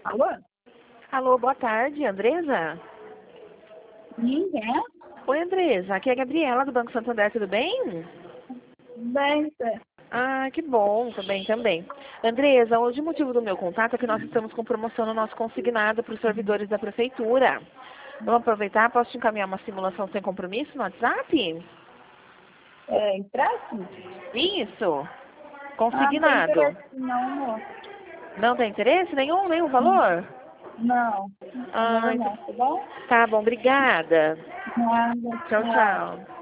Alô? Alô, boa tarde, Andresa? Sim, é? Oi, Andresa, aqui é a Gabriela do Banco Santander, tudo bem? Bem, sir. Ah, que bom, tudo bem também. Andresa, hoje o motivo do meu contato é que nós estamos com promoção no nosso consignado para os servidores da prefeitura. Vamos aproveitar, posso te encaminhar uma simulação sem compromisso no WhatsApp? Empréstimo? Isso, Não tem consignado. interesse não, amor. Não tem interesse nenhum, nenhum valor? Não, Ah, não, tá bom? tá bom, obrigada. Nada, Tchau, tchau. tchau.